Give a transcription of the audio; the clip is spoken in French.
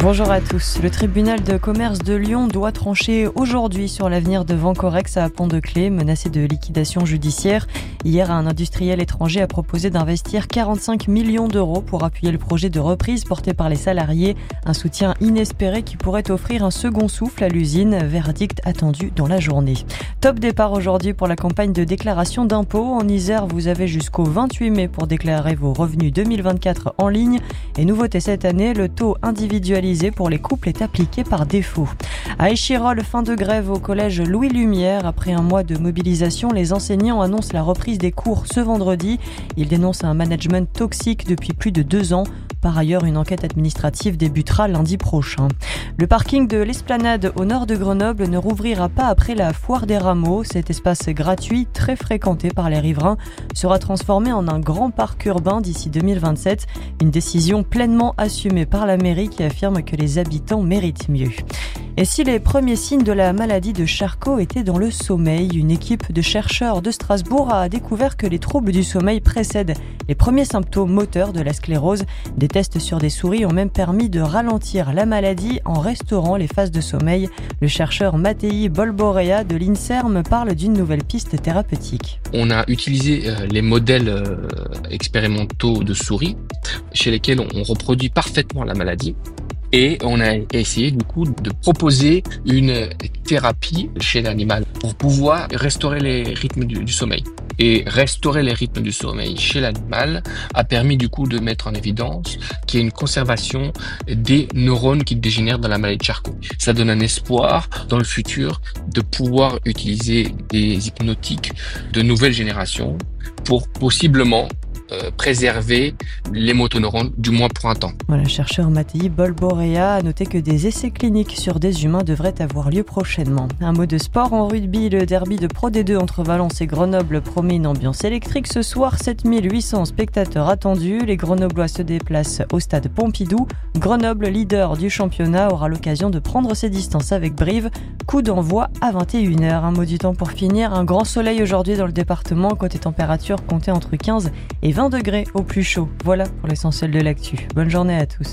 Bonjour à tous. Le tribunal de commerce de Lyon doit trancher aujourd'hui sur l'avenir de Vencorex à Pont-de-Claix, menacé de liquidation judiciaire. Hier, un industriel étranger a proposé d'investir 45 millions d'euros pour appuyer le projet de reprise porté par les salariés. Un soutien inespéré qui pourrait offrir un second souffle à l'usine. Verdict attendu dans la journée. Top départ aujourd'hui pour la campagne de déclaration d'impôts. En Isère, vous avez jusqu'au 28 mai pour déclarer vos revenus 2024 en ligne. Et nouveauté cette année, le taux individualisé pour les couples est appliqué par défaut. À Échirolles, fin de grève au collège Louis Lumière. Après un mois de mobilisation, les enseignants annoncent la reprise des cours ce vendredi. Ils dénoncent un management toxique depuis plus de 2 ans. Par ailleurs, une enquête administrative débutera lundi prochain. Le parking de l'Esplanade au nord de Grenoble ne rouvrira pas après la foire des rameaux. Cet espace gratuit, très fréquenté par les riverains, sera transformé en un grand parc urbain d'ici 2027. Une décision pleinement assumée par la mairie qui affirme que les habitants méritent mieux. Et si les premiers signes de la maladie de Charcot étaient dans le sommeil, une équipe de chercheurs de Strasbourg a découvert que les troubles du sommeil précèdent les premiers symptômes moteurs de la sclérose. Des tests sur des souris ont même permis de ralentir la maladie en restaurant les phases de sommeil. Le chercheur Mattei Bolborea de l'INSERM parle d'une nouvelle piste thérapeutique. On a utilisé les modèles expérimentaux de souris chez lesquels on reproduit parfaitement la maladie. Et on a essayé du coup de proposer une thérapie chez l'animal pour pouvoir restaurer les rythmes du sommeil. Et restaurer les rythmes du sommeil chez l'animal a permis du coup de mettre en évidence qu'il y a une conservation des neurones qui dégénèrent dans la maladie de Charcot. Ça donne un espoir dans le futur de pouvoir utiliser des hypnotiques de nouvelle génération pour possiblement préserver les motoneurones, du moins pour un temps. Le chercheur Mattei Bolborea a noté que des essais cliniques sur des humains devraient avoir lieu prochainement. Un mot de sport en rugby, le derby de Pro D2 entre Valence et Grenoble promet une ambiance électrique ce soir. 7800 spectateurs attendus. Les Grenoblois se déplacent au stade Pompidou. Grenoble, leader du championnat, aura l'occasion de prendre ses distances avec Brive. Coup d'envoi à 21h. Un mot du temps pour finir. Un grand soleil aujourd'hui dans le département. Côté température, comptez entre 15 et 20 degrés au plus chaud. Voilà pour l'essentiel de l'actu. Bonne journée à tous.